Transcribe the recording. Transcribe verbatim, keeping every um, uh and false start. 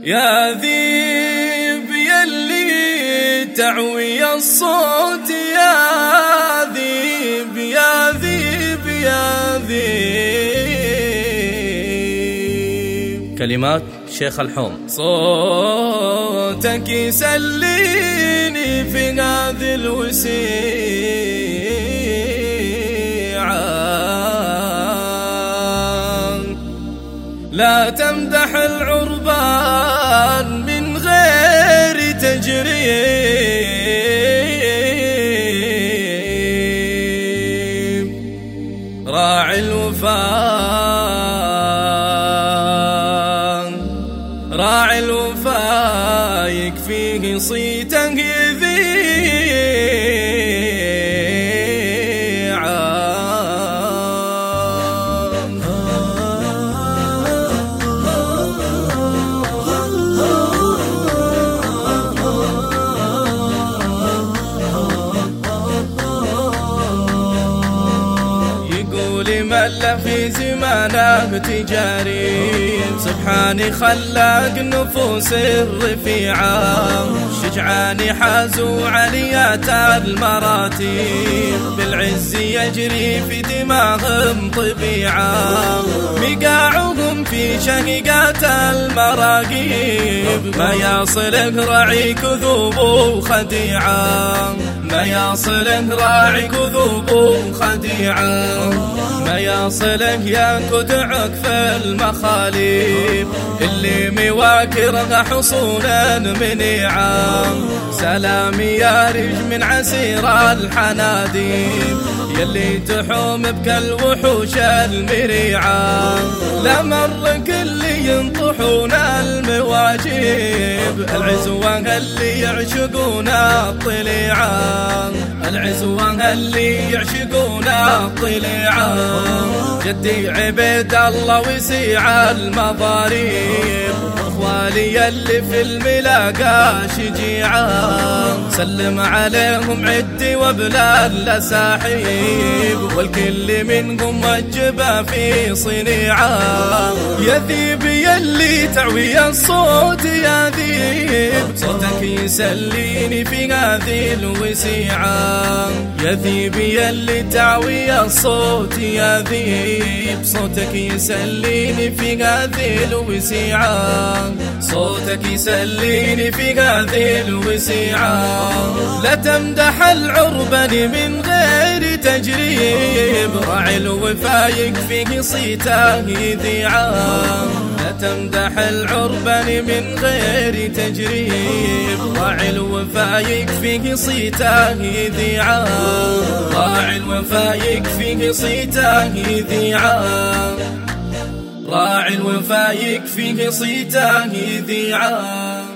يا ذيب يلي تعوي الصوت، يا ذيب يا ذيب يا ذيب. كلمات شيخ الحوم. صوتك يسليني في هذه الوسيعة، لا تمدح العربان من غير تجريب. راعي الوفاء راعي الوفاء يكفيه صيته يذيع. ملا في زمانه تجاري، سبحاني خلاق النفوس الرفيعة، شجعاني حازوا عليات المراتب، بالعز يجري في دماغهم طبيعة، مقاعهم في شهقات المراقيب، ما يصله راعي كذوب وخديعة، ما يصله راعي كذوب وخديعة، ما يصله ياكد عقف المخاليب، اللي مواكرها حصونا منيعا، سلامي يا رج من عسير الحناديب، يلي تحوم بك الوحوش المريعة، لمر كل ينطحون المواجب، العزوة اللي يعشقون الطليعة، العزوة اللي يعشقون الطليعة، جدي عبيد الله وسيع المضاريب، اخوالي اللي في الملاقى شجيعة، سلم عليهم عدي وبلا الاساحيب، والكل منهم وجبه في صنيعة، يا ذيب يلي تعوي الصوت، يا ذيب صوتك يسليني في هذه الوسيعة، يا ذيب يلي تعوي الصوت، يا ذيب صوتك يسليني في هذه الوسيعة، صوتك يسليني في هذه الوسيعة، لا تمدح العربان من غير تجريب، راعي الوفا يكفيه صيته يذيعا، لا تمدح العربان من غير تجريب، راعي الوفا يكفيه صيته يذيعا، راعي الوفا يكفيه صيته يذيعا، راعي الوفا يكفيه صيته يذيعا.